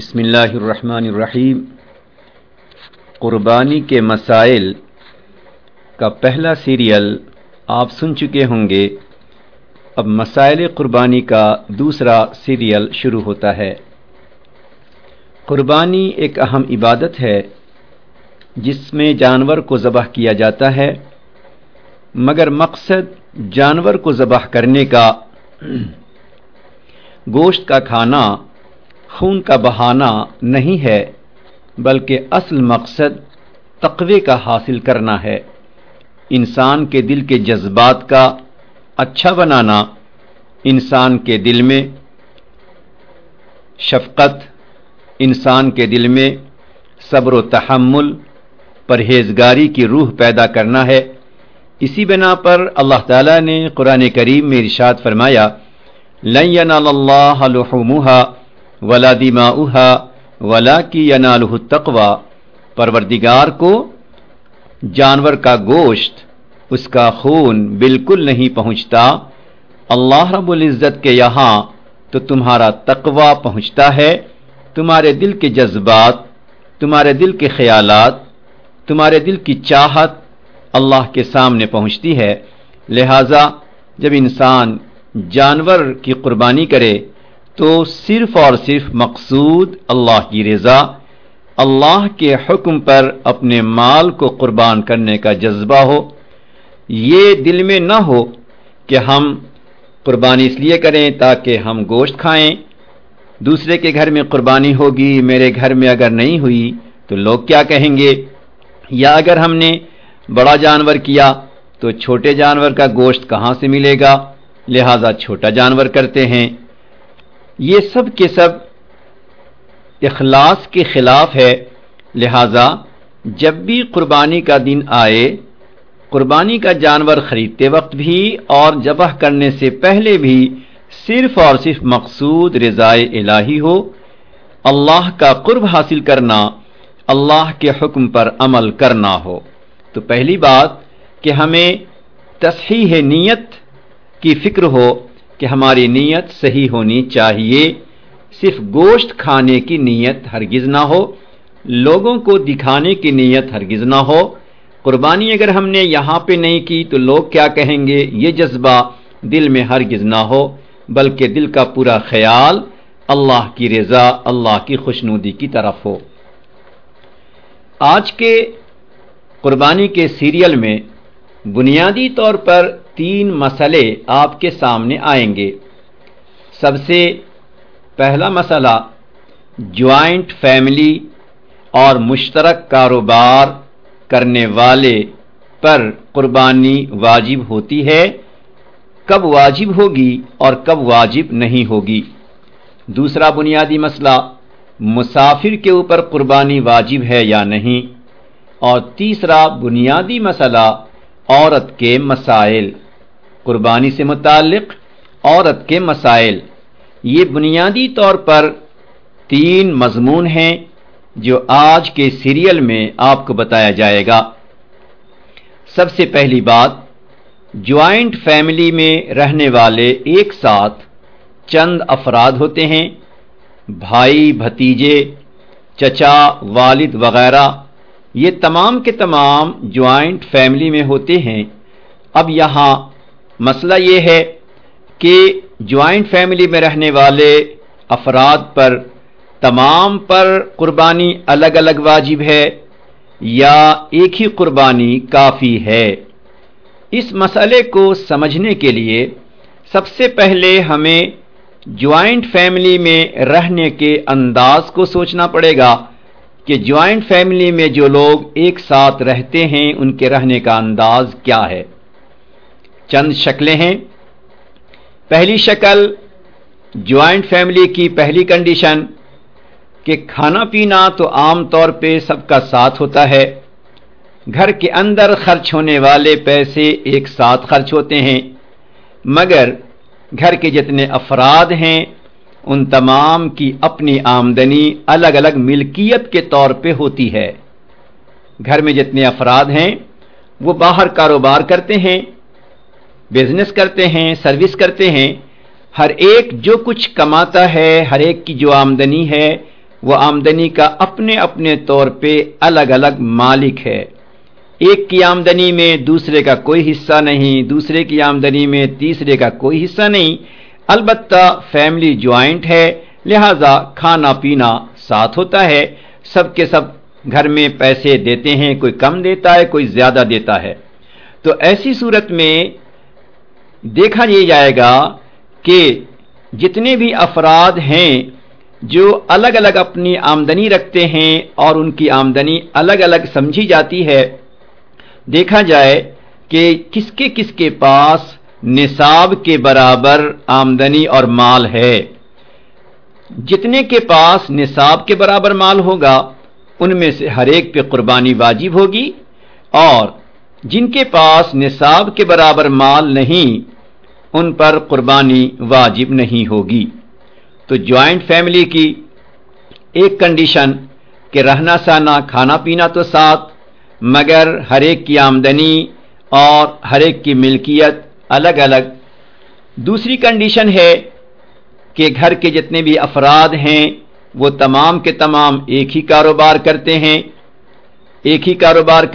بسم اللہ الرحمن الرحیم۔ قربانی کے مسائل کا پہلا سیریل آپ سن چکے ہوں گے۔ اب مسائل قربانی کا دوسرا سیریل شروع ہوتا ہے۔ قربانی ایک اہم عبادت ہے جس میں جانور کو ذبح کیا جاتا ہے، مگر مقصد جانور کو ذبح کرنے کا گوشت کا کھانا، خون کا بہانا نہیں ہے، بلکہ اصل مقصد تقوی کا حاصل کرنا ہے، انسان کے دل کے جذبات کا اچھا بنانا، انسان کے دل میں شفقت، انسان کے دل میں صبر و تحمل، پرہیزگاری کی روح پیدا کرنا ہے۔ اسی بنا پر اللہ تعالیٰ نے قرآن کریم میں ارشاد فرمایا، لن ینال اللہ لحومها ولا دماؤها ولکن ینالہ التقوی، پروردگار کو جانور کا گوشت، اس کا خون بالکل نہیں پہنچتا، اللہ رب العزت کے یہاں تو تمہارا تقوی پہنچتا ہے، تمہارے دل کے جذبات، تمہارے دل کے خیالات، تمہارے دل کی چاہت اللہ کے سامنے پہنچتی ہے۔ لہٰذا جب انسان جانور کی قربانی کرے تو صرف اور صرف مقصود اللہ کی رضا، اللہ کے حکم پر اپنے مال کو قربان کرنے کا جذبہ ہو۔ یہ دل میں نہ ہو کہ ہم قربانی اس لیے کریں تاکہ ہم گوشت کھائیں، دوسرے کے گھر میں قربانی ہوگی، میرے گھر میں اگر نہیں ہوئی تو لوگ کیا کہیں گے، یا اگر ہم نے بڑا جانور کیا تو چھوٹے جانور کا گوشت کہاں سے ملے گا، لہذا چھوٹا جانور کرتے ہیں۔ یہ سب کے سب اخلاص کے خلاف ہے۔ لہذا جب بھی قربانی کا دن آئے، قربانی کا جانور خریدتے وقت بھی اور ذبح کرنے سے پہلے بھی صرف اور صرف مقصود رضائے الہی ہو، اللہ کا قرب حاصل کرنا، اللہ کے حکم پر عمل کرنا ہو۔ تو پہلی بات کہ ہمیں تصحیح نیت کی فکر ہو کہ ہماری نیت صحیح ہونی چاہیے، صرف گوشت کھانے کی نیت ہرگز نہ ہو، لوگوں کو دکھانے کی نیت ہرگز نہ ہو۔ قربانی اگر ہم نے یہاں پہ نہیں کی تو لوگ کیا کہیں گے، یہ جذبہ دل میں ہرگز نہ ہو، بلکہ دل کا پورا خیال اللہ کی رضا، اللہ کی خوشنودی کی طرف ہو۔ آج کے قربانی کے سیریل میں بنیادی طور پر 3 مسئلے آپ کے سامنے آئیں گے۔ سب سے پہلا مسئلہ جوائنٹ فیملی اور مشترک کاروبار کرنے والے پر قربانی واجب ہوتی ہے، کب واجب ہوگی اور کب واجب نہیں ہوگی۔ دوسرا بنیادی مسئلہ مسافر کے اوپر قربانی واجب ہے یا نہیں، اور تیسرا بنیادی مسئلہ عورت کے مسائل، قربانی سے متعلق عورت کے مسائل۔ یہ بنیادی طور پر 3 مضمون ہیں جو آج کے سیریل میں آپ کو بتایا جائے گا۔ سب سے پہلی بات، جوائنٹ فیملی میں رہنے والے ایک ساتھ چند افراد ہوتے ہیں، بھائی، بھتیجے، چچا، والد وغیرہ، یہ تمام کے تمام جوائنٹ فیملی میں ہوتے ہیں۔ اب یہاں مسئلہ یہ ہے کہ جوائنٹ فیملی میں رہنے والے افراد پر تمام پر قربانی الگ الگ واجب ہے یا ایک ہی قربانی کافی ہے۔ اس مسئلے کو سمجھنے کے لیے سب سے پہلے ہمیں جوائنٹ فیملی میں رہنے کے انداز کو سوچنا پڑے گا کہ جوائنٹ فیملی میں جو لوگ ایک ساتھ رہتے ہیں ان کے رہنے کا انداز کیا ہے۔ چند شکلیں ہیں۔ پہلی شکل، جوائنٹ فیملی کی پہلی کنڈیشن کہ کھانا پینا تو عام طور پہ سب کا ساتھ ہوتا ہے، گھر کے اندر خرچ ہونے والے پیسے ایک ساتھ خرچ ہوتے ہیں، مگر گھر کے جتنے افراد ہیں ان تمام کی اپنی آمدنی الگ الگ ملکیت کے طور پہ ہوتی ہے۔ گھر میں جتنے افراد ہیں وہ باہر کاروبار کرتے ہیں، بزنس کرتے ہیں، سروس کرتے ہیں، ہر ایک جو کچھ کماتا ہے، ہر ایک کی جو آمدنی ہے وہ آمدنی کا اپنے اپنے طور پہ الگ الگ مالک ہے. ایک کی آمدنی میں دوسرے کا کوئی حصہ نہیں، دوسرے کی آمدنی میں تیسرے کا کوئی حصہ نہیں. البتہ فیملی جوائنٹ ہے، لہذا کھانا پینا ساتھ ہوتا ہے، سب کے سب گھر میں پیسے دیتے ہیں، کوئی کم دیتا ہے کوئی زیادہ دیتا ہے. تو ایسی صورت میں دیکھا یہ جائے گا کہ جتنے بھی افراد ہیں جو الگ الگ اپنی آمدنی رکھتے ہیں اور ان کی آمدنی الگ الگ سمجھی جاتی ہے، دیکھا جائے کہ کس کے پاس نصاب کے برابر آمدنی اور مال ہے. جتنے کے پاس نصاب کے برابر مال ہوگا ان میں سے ہر ایک پہ قربانی واجب ہوگی، اور جن کے پاس نصاب کے برابر مال نہیں ان پر قربانی واجب نہیں ہوگی. تو جوائنٹ فیملی کی ایک کنڈیشن کہ رہنا سہنا کھانا پینا تو ساتھ، مگر ہر ایک کی آمدنی اور ہر ایک کی ملکیت الگ الگ. دوسری کنڈیشن ہے کہ گھر کے جتنے بھی افراد ہیں وہ تمام کے تمام ایک ہی کاروبار کرتے ہیں، ایک ہی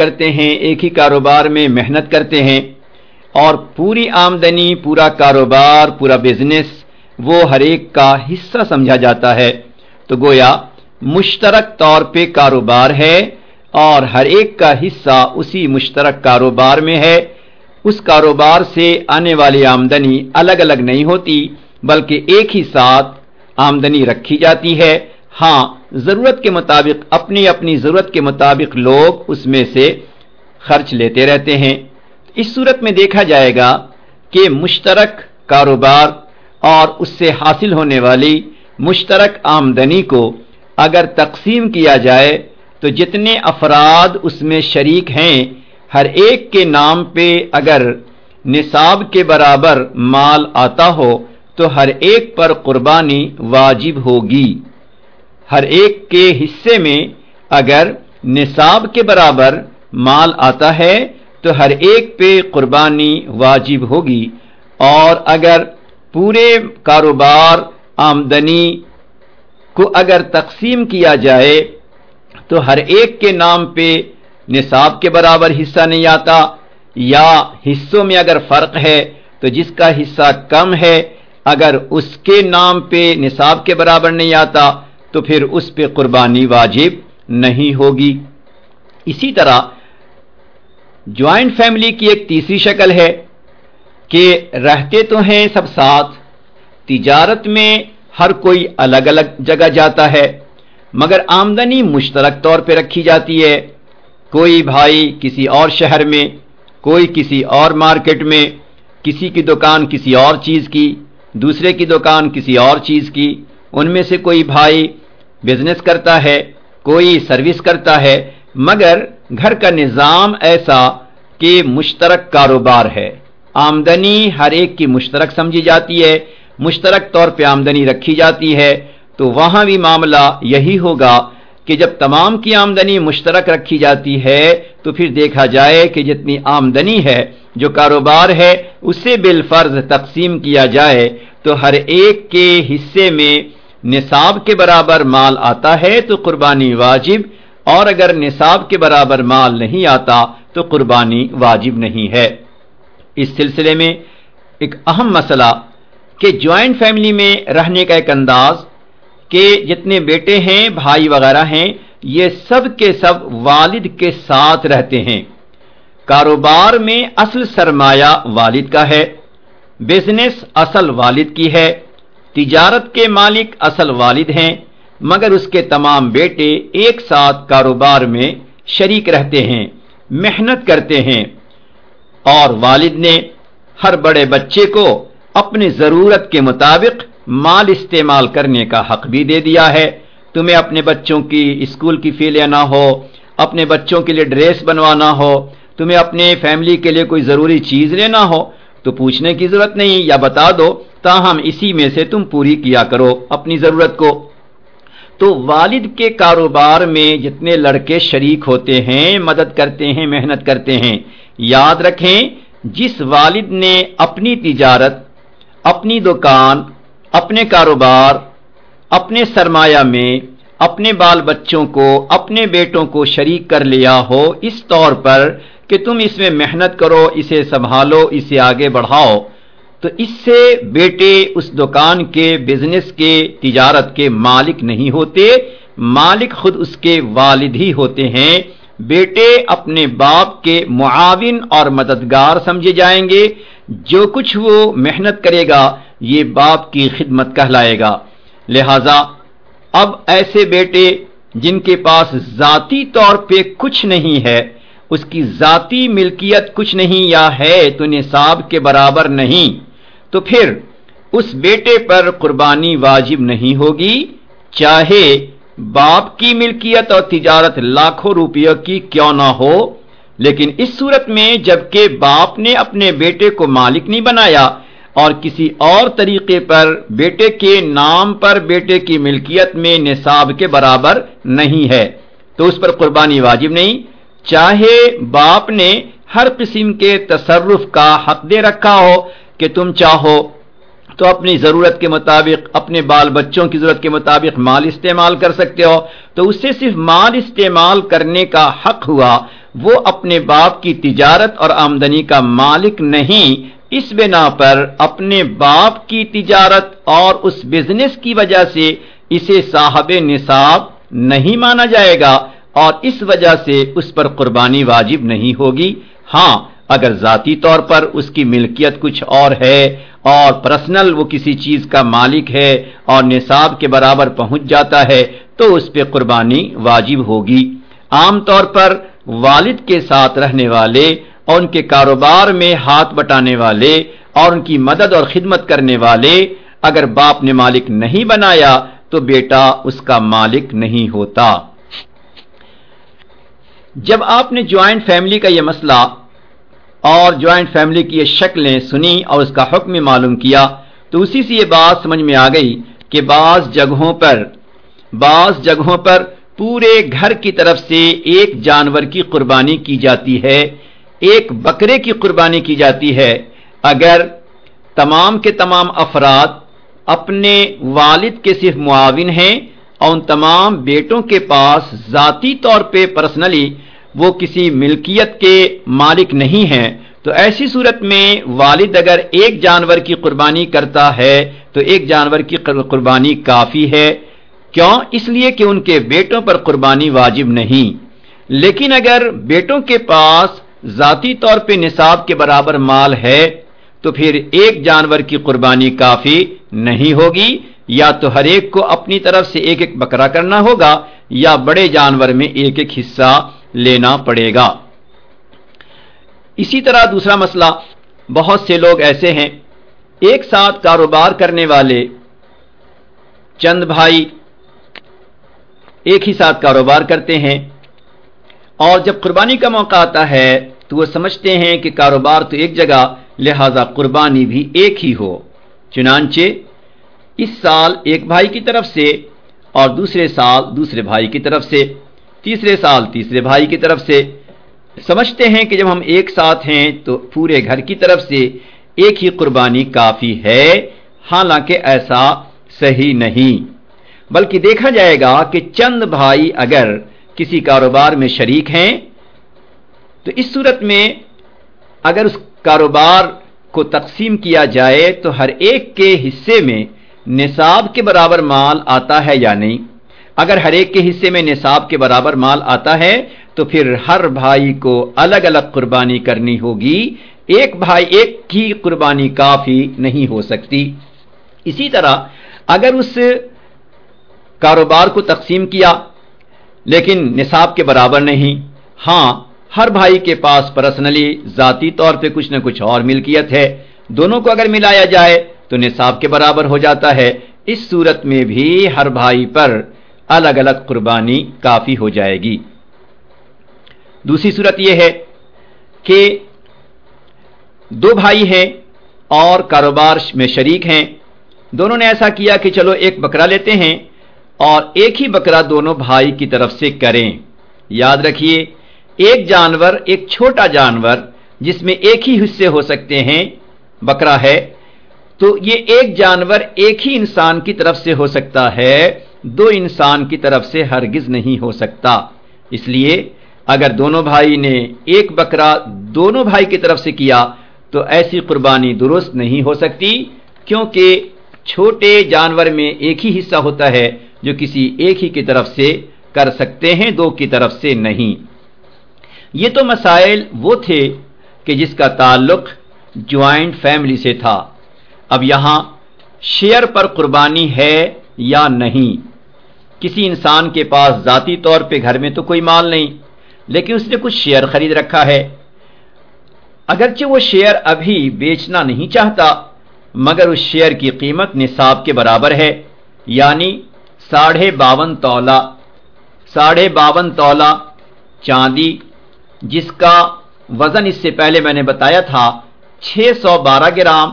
کاروبار میں محنت کرتے ہیں، اور پوری آمدنی، پورا کاروبار، پورا بزنس وہ ہر ایک کا حصہ سمجھا جاتا ہے. تو گویا مشترک طور پہ کاروبار ہے اور ہر ایک کا حصہ اسی مشترک کاروبار میں ہے. اس کاروبار سے آنے والی آمدنی الگ الگ نہیں ہوتی بلکہ ایک ہی ساتھ آمدنی رکھی جاتی ہے. ہاں، ضرورت کے مطابق، اپنی اپنی ضرورت کے مطابق لوگ اس میں سے خرچ لیتے رہتے ہیں. اس صورت میں دیکھا جائے گا کہ مشترک کاروبار اور اس سے حاصل ہونے والی مشترک آمدنی کو اگر تقسیم کیا جائے تو جتنے افراد اس میں شریک ہیں ہر ایک کے نام پہ اگر نصاب کے برابر مال آتا ہو تو ہر ایک پر قربانی واجب ہوگی. ہر ایک کے حصے میں اگر نصاب کے برابر مال آتا ہے تو ہر ایک پہ قربانی واجب ہوگی. اور اگر پورے کاروبار آمدنی کو اگر تقسیم کیا جائے تو ہر ایک کے نام پہ نصاب کے برابر حصہ نہیں آتا، یا حصوں میں اگر فرق ہے تو جس کا حصہ کم ہے اگر اس کے نام پہ نصاب کے برابر نہیں آتا تو پھر اس پہ قربانی واجب نہیں ہوگی. اسی طرح جوائنٹ فیملی کی ایک تیسری شکل ہے کہ رہتے تو ہیں سب ساتھ، تجارت میں ہر کوئی الگ الگ جگہ جاتا ہے، مگر آمدنی مشترک طور پہ رکھی جاتی ہے. کوئی بھائی کسی اور شہر میں، کوئی کسی اور مارکیٹ میں، کسی کی دکان کسی اور چیز کی، دوسرے کی دکان کسی اور چیز کی. ان میں سے کوئی بھائی بزنس کرتا ہے، کوئی سروس کرتا ہے، مگر گھر کا نظام ایسا کہ مشترک کاروبار ہے. آمدنی ہر ایک کی مشترک سمجھی جاتی ہے، مشترک طور پہ آمدنی رکھی جاتی ہے. تو وہاں بھی معاملہ یہی ہوگا کہ جب تمام کی آمدنی مشترک رکھی جاتی ہے تو پھر دیکھا جائے کہ جتنی آمدنی ہے جو کاروبار ہے اسے بالفرض تقسیم کیا جائے تو ہر ایک کے حصے میں نصاب کے برابر مال آتا ہے تو قربانی واجب، اور اگر نصاب کے برابر مال نہیں آتا تو قربانی واجب نہیں ہے. اس سلسلے میں ایک اہم مسئلہ کہ جوائنٹ فیملی میں رہنے کا ایک انداز کہ جتنے بیٹے ہیں، بھائی وغیرہ ہیں، یہ سب کے سب والد کے ساتھ رہتے ہیں. کاروبار میں اصل سرمایہ والد کا ہے، بزنس اصل والد کی ہے، تجارت کے مالک اصل والد ہیں، مگر اس کے تمام بیٹے ایک ساتھ کاروبار میں شریک رہتے ہیں، محنت کرتے ہیں. اور والد نے ہر بڑے بچے کو اپنی ضرورت کے مطابق مال استعمال کرنے کا حق بھی دے دیا ہے. تمہیں اپنے بچوں کی اسکول کی فی لینا ہو، اپنے بچوں کے لیے ڈریس بنوانا ہو، تمہیں اپنے فیملی کے لیے کوئی ضروری چیز لینا ہو تو پوچھنے کی ضرورت نہیں، یا بتا دو، تاہم اسی میں سے تم پوری کیا کرو اپنی ضرورت کو. تو والد کے کاروبار میں جتنے لڑکے شریک ہوتے ہیں، مدد کرتے ہیں، محنت کرتے ہیں، یاد رکھیں جس والد نے اپنی تجارت، اپنی دکان، اپنے کاروبار، اپنے سرمایہ میں اپنے بال بچوں کو، اپنے بیٹوں کو شریک کر لیا ہو اس طور پر کہ تم اس میں محنت کرو، اسے سنبھالو، اسے آگے بڑھاؤ، تو اس سے بیٹے اس دکان کے، بزنس کے، تجارت کے مالک نہیں ہوتے، مالک خود اس کے والد ہی ہوتے ہیں۔ بیٹے اپنے باپ کے معاون اور مددگار سمجھے جائیں گے، جو کچھ وہ محنت کرے گا یہ باپ کی خدمت کہلائے گا۔ لہذا اب ایسے بیٹے جن کے پاس ذاتی طور پہ کچھ نہیں ہے، اس کی ذاتی ملکیت کچھ نہیں یا ہے تو نصاب کے برابر نہیں، تو پھر اس بیٹے پر قربانی واجب نہیں ہوگی، چاہے باپ کی ملکیت اور تجارت لاکھوں روپیوں کی کیوں نہ ہو۔ لیکن اس صورت میں جبکہ باپ نے اپنے بیٹے کو مالک نہیں بنایا اور کسی اور طریقے پر بیٹے کے نام پر بیٹے کی ملکیت میں نصاب کے برابر نہیں ہے، تو اس پر قربانی واجب نہیں، چاہے باپ نے ہر قسم کے تصرف کا حق دے رکھا ہو کہ تم چاہو تو اپنی ضرورت کے مطابق، اپنے بال بچوں کی ضرورت کے مطابق مال استعمال کر سکتے ہو، تو اس سے صرف مال استعمال کرنے کا حق ہوا، وہ اپنے باپ کی تجارت اور آمدنی کا مالک نہیں۔ اس بنا پر اپنے باپ کی تجارت اور اس بزنس کی وجہ سے اسے صاحب نصاب نہیں مانا جائے گا اور اس وجہ سے اس پر قربانی واجب نہیں ہوگی۔ ہاں، اگر ذاتی طور پر اس کی ملکیت کچھ اور ہے اور پرسنل وہ کسی چیز کا مالک ہے اور نصاب کے برابر پہنچ جاتا ہے تو اس پہ قربانی واجب ہوگی۔ عام طور پر والد کے ساتھ رہنے والے اور ان کے کاروبار میں ہاتھ بٹانے والے اور ان کی مدد اور خدمت کرنے والے اگر باپ نے مالک نہیں بنایا تو بیٹا اس کا مالک نہیں ہوتا۔ جب آپ نے جوائنٹ فیملی کا یہ مسئلہ اور جوائنٹ فیملی کی یہ شکلیں سنی اور اس کا حکم معلوم کیا تو اسی سے یہ بات سمجھ میں آ گئی کہ بعض جگہوں پر پورے گھر کی طرف سے ایک جانور کی قربانی کی جاتی ہے، ایک بکرے کی قربانی کی جاتی ہے۔ اگر تمام کے تمام افراد اپنے والد کے صرف معاون ہیں اور ان تمام بیٹوں کے پاس ذاتی طور پہ پرسنلی وہ کسی ملکیت کے مالک نہیں ہیں، تو ایسی صورت میں والد اگر ایک جانور کی قربانی کرتا ہے تو ایک جانور کی قربانی کافی ہے۔ کیوں؟ اس لیے کہ ان کے بیٹوں پر قربانی واجب نہیں۔ لیکن اگر بیٹوں کے پاس ذاتی طور پہ نصاب کے برابر مال ہے تو پھر ایک جانور کی قربانی کافی نہیں ہوگی، یا تو ہر ایک کو اپنی طرف سے ایک ایک بکرا کرنا ہوگا یا بڑے جانور میں ایک ایک حصہ لینا پڑے گا۔ اسی طرح دوسرا مسئلہ، بہت سے لوگ ایسے ہیں ایک ساتھ کاروبار کرنے والے چند بھائی ایک ہی ساتھ کاروبار کرتے ہیں اور جب قربانی کا موقع آتا ہے تو وہ سمجھتے ہیں کہ کاروبار تو ایک جگہ، لہذا قربانی بھی ایک ہی ہو، چنانچہ اس سال ایک بھائی کی طرف سے اور دوسرے سال دوسرے بھائی کی طرف سے، تیسرے سال تیسرے بھائی کی طرف سے، سمجھتے ہیں کہ جب ہم ایک ساتھ ہیں تو پورے گھر کی طرف سے ایک ہی قربانی کافی ہے، حالانکہ ایسا صحیح نہیں، بلکہ دیکھا جائے گا کہ چند بھائی اگر کسی کاروبار میں شریک ہیں تو اس صورت میں اگر اس کاروبار کو تقسیم کیا جائے تو ہر ایک کے حصے میں نصاب کے برابر مال آتا ہے یا نہیں۔ اگر ہر ایک کے حصے میں نصاب کے برابر مال آتا ہے تو پھر ہر بھائی کو الگ الگ قربانی کرنی ہوگی، ایک بھائی ایک کی قربانی کافی نہیں ہو سکتی۔ اسی طرح اگر اس کاروبار کو تقسیم کیا لیکن نصاب کے برابر نہیں، ہاں ہر بھائی کے پاس پرسنلی ذاتی طور پہ کچھ نہ کچھ اور ملکیت ہے، دونوں کو اگر ملایا جائے تو نصاب کے برابر ہو جاتا ہے، اس صورت میں بھی ہر بھائی پر الگ الگ قربانی کافی ہو جائے گی۔ دوسری صورت یہ ہے کہ دو بھائی ہیں اور کاروبار میں شریک ہیں، دونوں نے ایسا کیا کہ چلو ایک بکرا لیتے ہیں اور ایک ہی بکرا دونوں بھائی کی طرف سے کریں۔ یاد رکھیے ایک جانور، ایک چھوٹا جانور جس میں ایک ہی حصے ہو سکتے ہیں بکرا ہے، تو یہ ایک جانور ایک ہی انسان کی طرف سے ہو سکتا ہے دو انسان کی طرف سے ہرگز نہیں ہو سکتا۔ اس لیے اگر دونوں بھائی نے ایک بکرا دونوں بھائی کی طرف سے کیا تو ایسی قربانی درست نہیں ہو سکتی، کیونکہ چھوٹے جانور میں ایک ہی حصہ ہوتا ہے جو کسی ایک ہی کی طرف سے کر سکتے ہیں، دو کی طرف سے نہیں۔ یہ تو مسائل وہ تھے کہ جس کا تعلق جوائنٹ فیملی سے تھا۔ اب یہاں شیئر پر قربانی ہے یا نہیں۔ کسی انسان کے پاس ذاتی طور پہ گھر میں تو کوئی مال نہیں، لیکن اس نے کچھ شیئر خرید رکھا ہے۔ اگرچہ وہ شیئر ابھی بیچنا نہیں چاہتا، مگر اس شیئر کی قیمت نصاب کے برابر ہے، یعنی 52.5 تولہ چاندی، جس کا وزن اس سے پہلے میں نے بتایا تھا 612 گرام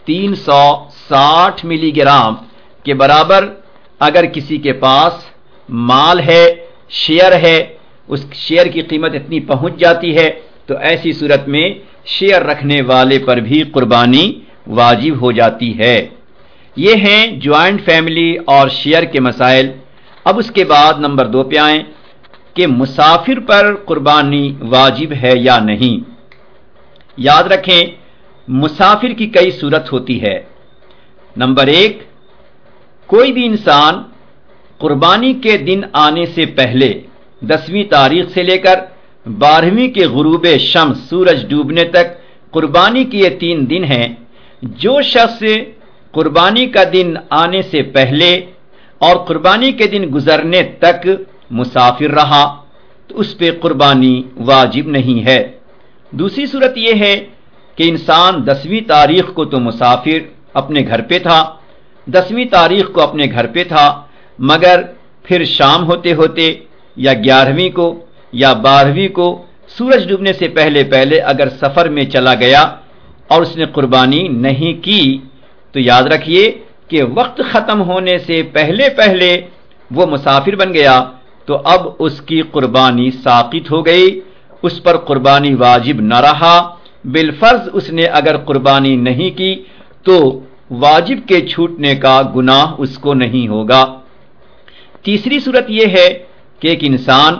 360 ملی گرام کے برابر اگر کسی کے پاس مال ہے، شیئر ہے، اس شیئر کی قیمت اتنی پہنچ جاتی ہے تو ایسی صورت میں شیئر رکھنے والے پر بھی قربانی واجب ہو جاتی ہے۔ یہ ہیں جوائنٹ فیملی اور شیئر کے مسائل۔ اب اس کے بعد نمبر 2 پہ آئیں کہ مسافر پر قربانی واجب ہے یا نہیں۔ یاد رکھیں مسافر کی کئی صورت ہوتی ہے۔ نمبر 1، کوئی بھی انسان قربانی کے دن آنے سے پہلے 10ویں تاریخ سے لے کر 12ویں کے غروب شمس سورج ڈوبنے تک قربانی کے یہ 3 دن ہیں، جو شخص قربانی کا دن آنے سے پہلے اور قربانی کے دن گزرنے تک مسافر رہا تو اس پہ قربانی واجب نہیں ہے۔ دوسری صورت یہ ہے کہ انسان 10ویں تاریخ کو تو مسافر اپنے گھر پہ تھا، 10ویں تاریخ کو اپنے گھر پہ تھا، مگر پھر شام ہوتے ہوتے یا 11ویں کو یا 12ویں کو سورج ڈوبنے سے پہلے اگر سفر میں چلا گیا اور اس نے قربانی نہیں کی تو یاد رکھیے کہ وقت ختم ہونے سے پہلے وہ مسافر بن گیا تو اب اس کی قربانی ساقط ہو گئی، اس پر قربانی واجب نہ رہا۔ بالفرض اس نے اگر قربانی نہیں کی تو واجب کے چھوٹنے کا گناہ اس کو نہیں ہوگا۔ تیسری صورت یہ ہے کہ ایک انسان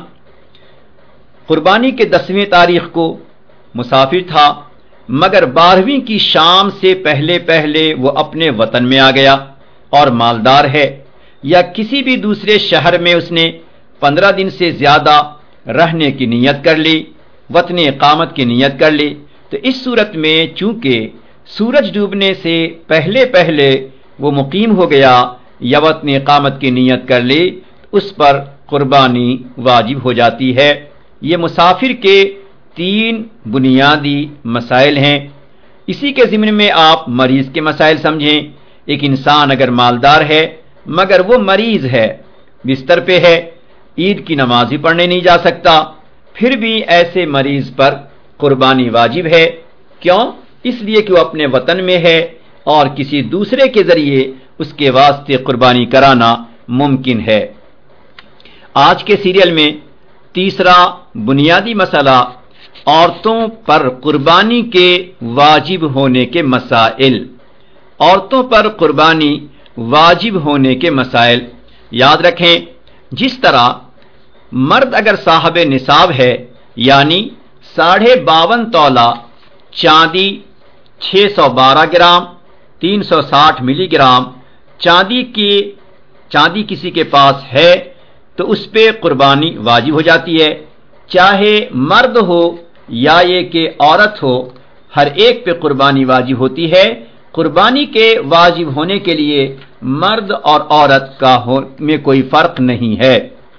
قربانی کے 10ویں تاریخ کو مسافر تھا، مگر 12ویں کی شام سے پہلے وہ اپنے وطن میں آ گیا اور مالدار ہے، یا کسی بھی دوسرے شہر میں اس نے 15 دن سے زیادہ رہنے کی نیت کر لی، وطن اقامت کی نیت کر لی، تو اس صورت میں چونکہ سورج ڈوبنے سے پہلے وہ مقیم ہو گیا یا وطن اقامت کی نیت کر لی، اس پر قربانی واجب ہو جاتی ہے۔ یہ مسافر کے 3 بنیادی مسائل ہیں۔ اسی کے ضمن میں آپ مریض کے مسائل سمجھیں۔ ایک انسان اگر مالدار ہے مگر وہ مریض ہے، بستر پہ ہے، عید کی نماز بھی پڑھنے نہیں جا سکتا، پھر بھی ایسے مریض پر قربانی واجب ہے۔ کیوں؟ اس لیے کہ وہ اپنے وطن میں ہے اور کسی دوسرے کے ذریعے اس کے واسطے قربانی کرانا ممکن ہے۔ آج کے سیریل میں تیسرا بنیادی مسئلہ عورتوں پر قربانی کے واجب ہونے کے مسائل۔ عورتوں پر قربانی واجب ہونے کے مسائل یاد رکھیں۔ جس طرح مرد اگر صاحب نصاب ہے یعنی 52.5 تولہ چاندی 612 گرام 360 ملی گرام چاندی کسی کے پاس ہے تو اس پہ قربانی واجب ہو جاتی ہے، چاہے مرد ہو یا یہ کہ عورت ہو، ہر ایک پہ قربانی واجب ہوتی ہے۔ قربانی کے واجب ہونے کے لیے مرد اور عورت میں کوئی فرق نہیں ہے،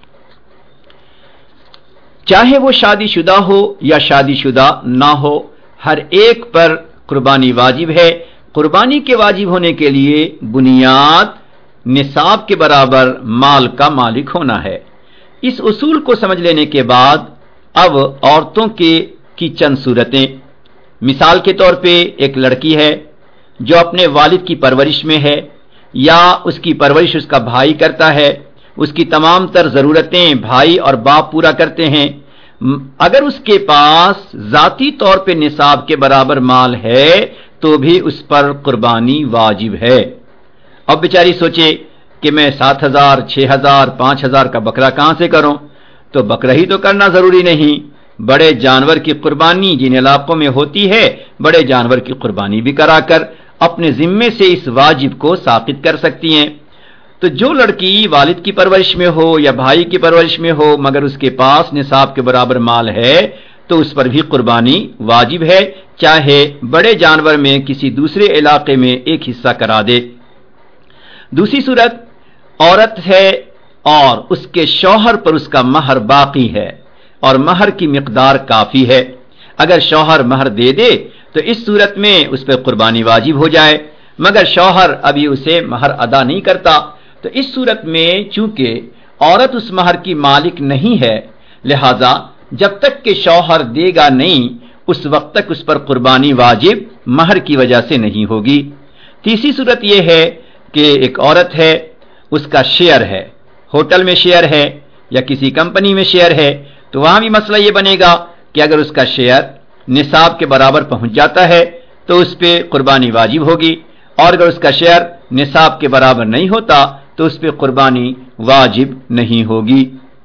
چاہے وہ شادی شدہ ہو یا شادی شدہ نہ ہو، ہر ایک پر قربانی واجب ہے۔ قربانی کے واجب ہونے کے لیے بنیاد نصاب کے برابر مال کا مالک ہونا ہے۔ اس اصول کو سمجھ لینے کے بعد اب عورتوں کی چند صورتیں، مثال کے طور پہ ایک لڑکی ہے جو اپنے والد کی پرورش میں ہے یا اس کی پرورش اس کا بھائی کرتا ہے، اس کی تمام تر ضرورتیں بھائی اور باپ پورا کرتے ہیں، اگر اس کے پاس ذاتی طور پہ نصاب کے برابر مال ہے تو بھی اس پر قربانی واجب ہے۔ اب بیچاری سوچے کہ میں 7,000 6,000 5,000 کا بکرا کہاں سے کروں؟ تو بکرا ہی تو کرنا ضروری نہیں، بڑے جانور کی قربانی جن علاقوں میں ہوتی ہے بڑے جانور کی قربانی بھی کرا کر اپنے ذمے سے اس واجب کو ساقط کر سکتی ہیں۔ تو جو لڑکی والد کی پرورش میں ہو یا بھائی کی پرورش میں ہو مگر اس کے پاس نصاب کے برابر مال ہے تو اس پر بھی قربانی واجب ہے، چاہے بڑے جانور میں کسی دوسرے علاقے میں ایک حصہ کرا دے۔ دوسری صورت، عورت ہے اور اس کے شوہر پر اس کا مہر باقی ہے اور مہر کی مقدار کافی ہے۔ اگر شوہر مہر دے دے تو اس صورت میں اس پر قربانی واجب ہو جائے، مگر شوہر ابھی اسے مہر ادا نہیں کرتا تو اس صورت میں چونکہ عورت اس مہر کی مالک نہیں ہے، لہذا جب تک کہ شوہر دے گا نہیں اس وقت تک اس پر قربانی واجب مہر کی وجہ سے نہیں ہوگی۔ تیسری صورت یہ ہے کہ ایک عورت ہے، اس کا شیئر ہے، ہوٹل میں شیئر ہے یا کسی کمپنی میں شیئر ہے، تو وہاں بھی مسئلہ یہ بنے گا کہ اگر اس کا شیئر نصاب کے برابر پہنچ جاتا ہے تو اس پہ قربانی واجب ہوگی، اور اگر اس کا شیئر نصاب کے برابر نہیں ہوتا تو اس پہ قربانی واجب نہیں ہوگی۔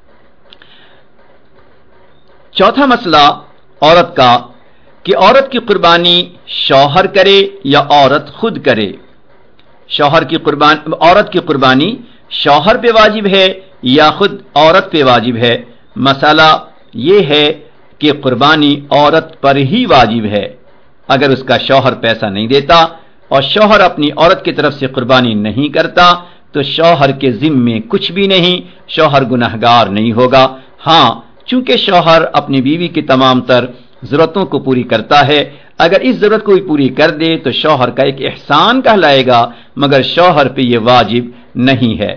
چوتھا مسئلہ عورت کا کہ عورت کی قربانی شوہر کرے یا عورت خود کرے۔ عورت کی قربانی شوہر پہ واجب ہے یا خود عورت پہ واجب ہے؟ مسئلہ یہ ہے کہ قربانی عورت پر ہی واجب ہے۔ اگر اس کا شوہر پیسہ نہیں دیتا اور شوہر اپنی عورت کی طرف سے قربانی نہیں کرتا تو شوہر کے ذمے کچھ بھی نہیں، شوہر گنہگار نہیں ہوگا۔ ہاں، چونکہ شوہر اپنی بیوی کی تمام تر ضرورتوں کو پوری کرتا ہے، اگر اس ضرورت کو بھی پوری کر دے تو شوہر کا ایک احسان کہلائے گا، مگر شوہر پہ یہ واجب نہیں ہے۔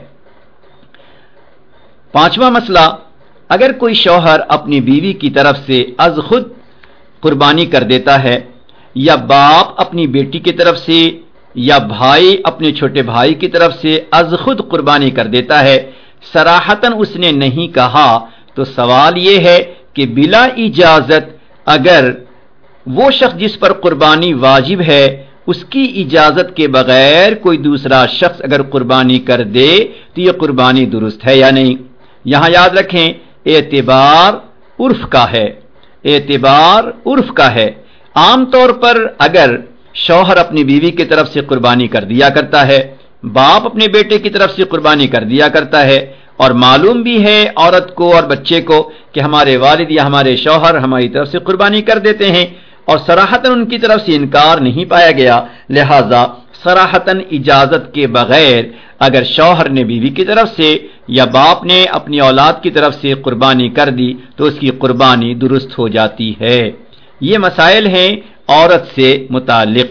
پانچواں مسئلہ، اگر کوئی شوہر اپنی بیوی کی طرف سے از خود قربانی کر دیتا ہے یا باپ اپنی بیٹی کی طرف سے یا بھائی اپنے چھوٹے بھائی کی طرف سے از خود قربانی کر دیتا ہے، صراحتاً اس نے نہیں کہا، تو سوال یہ ہے کہ بلا اجازت اگر وہ شخص جس پر قربانی واجب ہے اس کی اجازت کے بغیر کوئی دوسرا شخص اگر قربانی کر دے تو یہ قربانی درست ہے یا نہیں؟ یہاں یاد رکھیں اعتبار عرف کا ہے، اعتبار عرف کا ہے۔ عام طور پر اگر شوہر اپنی بیوی کی طرف سے قربانی کر دیا کرتا ہے، باپ اپنے بیٹے کی طرف سے قربانی کر دیا کرتا ہے، اور معلوم بھی ہے عورت کو اور بچے کو کہ ہمارے والد یا ہمارے شوہر ہماری طرف سے قربانی کر دیتے ہیں، اور صراحتاً ان کی طرف سے انکار نہیں پایا گیا، لہذا صراحتاً اجازت کے بغیر اگر شوہر نے بیوی کی طرف سے یا باپ نے اپنی اولاد کی طرف سے قربانی کر دی تو اس کی قربانی درست ہو جاتی ہے۔ یہ مسائل ہیں عورت سے متعلق۔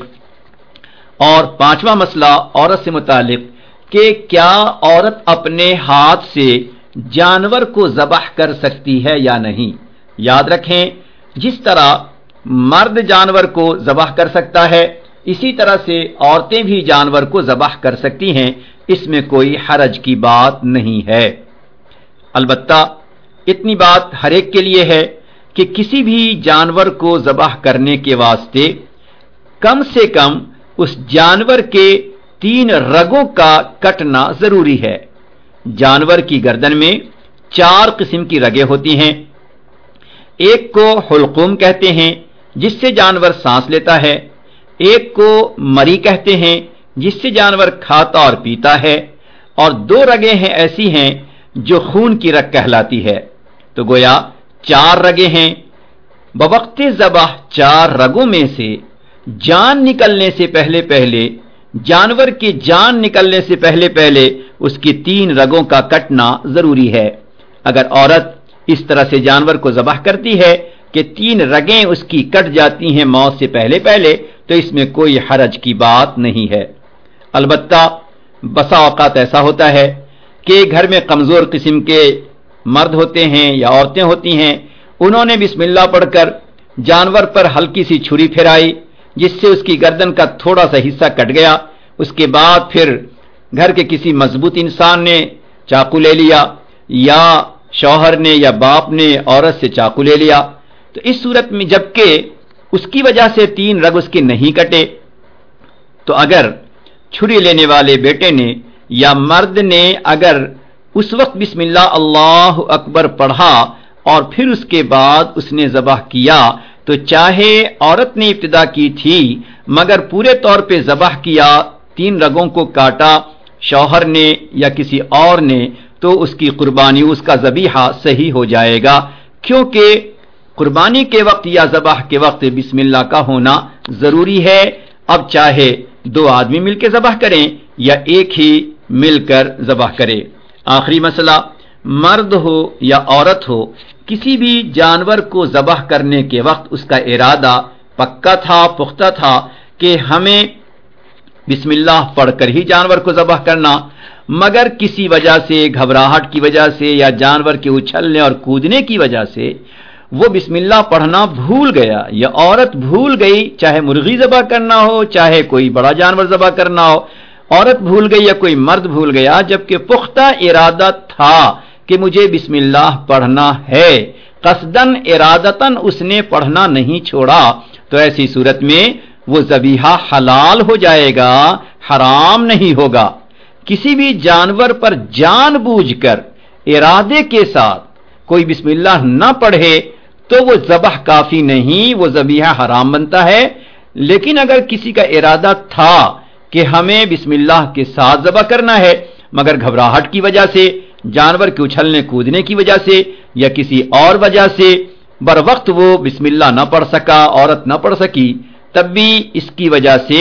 اور پانچواں مسئلہ عورت سے متعلق کہ کیا عورت اپنے ہاتھ سے جانور کو ذبح کر سکتی ہے یا نہیں؟ یاد رکھیں جس طرح مرد جانور کو ذبح کر سکتا ہے اسی طرح سے عورتیں بھی جانور کو ذبح کر سکتی ہیں، اس میں کوئی حرج کی بات نہیں ہے۔ البتہ اتنی بات ہر ایک کے لیے ہے کہ کسی بھی جانور کو ذبح کرنے کے واسطے کم سے کم اس جانور کے 3 رگوں کا کٹنا ضروری ہے۔ جانور کی گردن میں 4 قسم کی رگیں ہوتی ہیں۔ ایک کو حلقوم کہتے ہیں جس سے جانور سانس لیتا ہے، ایک کو مری کہتے ہیں جس سے جانور کھاتا اور پیتا ہے، اور 2 رگیں ہیں ایسی ہیں جو خون کی رگ کہلاتی ہے۔ تو گویا 4 رگیں ہیں۔ بوقت ذبح 4 رگوں میں سے جان نکلنے سے پہلے جانور کی جان نکلنے سے پہلے اس کی 3 رگوں کا کٹنا ضروری ہے۔ اگر عورت اس طرح سے جانور کو ذبح کرتی ہے کہ 3 رگیں اس کی کٹ جاتی ہیں موت سے پہلے تو اس میں کوئی حرج کی بات نہیں ہے۔ البتہ بسا اوقات ایسا ہوتا ہے کہ گھر میں کمزور قسم کے مرد ہوتے ہیں یا عورتیں ہوتی ہیں، انہوں نے بسم اللہ پڑھ کر جانور پر ہلکی سی چھری پھیرائی جس سے اس کی گردن کا تھوڑا سا حصہ کٹ گیا، اس کے بعد پھر گھر کے کسی مضبوط انسان نے چاقو لے لیا یا شوہر نے یا باپ نے عورت سے چاقو لے لیا، تو اس صورت میں جبکہ اس کی وجہ سے 3 رگ اس کے نہیں کٹے، تو اگر چھری لینے والے بیٹے نے یا مرد نے اگر اس وقت بسم اللہ اللہ اکبر پڑھا اور پھر اس کے بعد اس نے ذبح کیا تو چاہے عورت نے ابتدا کی تھی مگر پورے طور پہ ذبح کیا، 3 رگوں کو کاٹا شوہر نے یا کسی اور نے، تو اس کی قربانی، اس کا ذبیحہ صحیح ہو جائے گا، کیونکہ قربانی کے وقت یا ذبح کے وقت بسم اللہ کا ہونا ضروری ہے۔ اب چاہے 2 آدمی مل کے ذبح کریں یا ایک ہی مل کر ذبح کرے۔ آخری مسئلہ، مرد ہو یا عورت ہو، کسی بھی جانور کو ذبح کرنے کے وقت اس کا ارادہ پکا تھا، پختہ تھا کہ ہمیں بسم اللہ پڑھ کر ہی جانور کو ذبح کرنا، مگر کسی وجہ سے، گھبراہٹ کی وجہ سے یا جانور کے اچھلنے اور کودنے کی وجہ سے وہ بسم اللہ پڑھنا بھول گیا یا عورت بھول گئی، چاہے مرغی ذبح کرنا ہو چاہے کوئی بڑا جانور ذبح کرنا ہو، عورت بھول گئی یا کوئی مرد بھول گیا، جبکہ پختہ ارادہ تھا کہ مجھے بسم اللہ پڑھنا ہے، قصدن ارادتاً اس نے پڑھنا نہیں چھوڑا، تو ایسی صورت میں وہ ذبیحہ حلال ہو جائے گا، حرام نہیں ہوگا۔ کسی بھی جانور پر جان بوجھ کر ارادے کے ساتھ کوئی بسم اللہ نہ پڑھے تو وہ ذبح کافی نہیں، وہ ذبیحہ حرام بنتا ہے۔ لیکن اگر کسی کا ارادہ تھا کہ ہمیں بسم اللہ کے ساتھ ذبح کرنا ہے مگر گھبراہٹ کی وجہ سے، جانور کے اچھلنے کودنے کی وجہ سے یا کسی اور وجہ سے بر وقت وہ بسم اللہ نہ پڑھ سکا، عورت نہ پڑھ سکی، تب بھی اس کی وجہ سے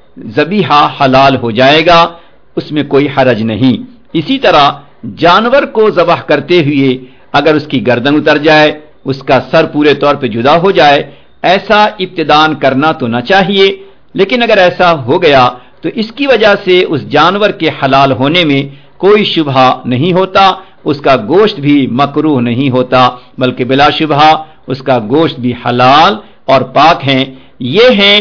ذبیحہ حلال ہو جائے گا، اس میں کوئی حرج نہیں۔ اسی طرح جانور کو ذبح کرتے ہوئے اگر اس کی گردن اتر جائے، اس کا سر پورے طور پہ جدا ہو جائے، ایسا ابتداءً کرنا تو نہ چاہیے، لیکن اگر ایسا ہو گیا تو اس کی وجہ سے اس جانور کے حلال ہونے میں کوئی شبہ نہیں ہوتا، اس کا گوشت بھی مکروہ نہیں ہوتا، بلکہ بلا شبہ اس کا گوشت بھی حلال اور پاک ہیں۔ یہ ہیں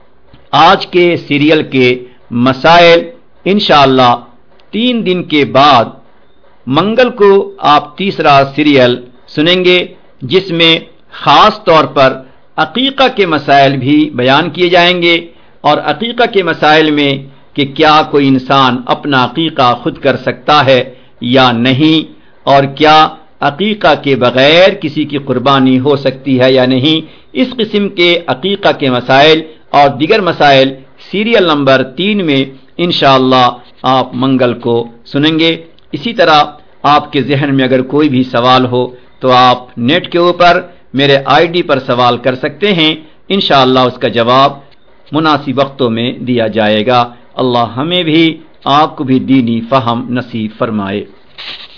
آج کے سیریل کے مسائل۔ انشاءاللہ 3 دن کے بعد منگل کو آپ تیسرا سیریل سنیں گے، جس میں خاص طور پر عقیقہ کے مسائل بھی بیان کیے جائیں گے، اور عقیقہ کے مسائل میں کہ کیا کوئی انسان اپنا عقیقہ خود کر سکتا ہے یا نہیں، اور کیا عقیقہ کے بغیر کسی کی قربانی ہو سکتی ہے یا نہیں، اس قسم کے عقیقہ کے مسائل اور دیگر مسائل سیریل نمبر 3 میں انشاءاللہ آپ منگل کو سنیں گے۔ اسی طرح آپ کے ذہن میں اگر کوئی بھی سوال ہو تو آپ نیٹ کے اوپر میرے ID پر سوال کر سکتے ہیں، انشاءاللہ اس کا جواب مناسب وقتوں میں دیا جائے گا۔ اللہ ہمیں بھی آپ کو بھی دینی فہم نصیب فرمائے۔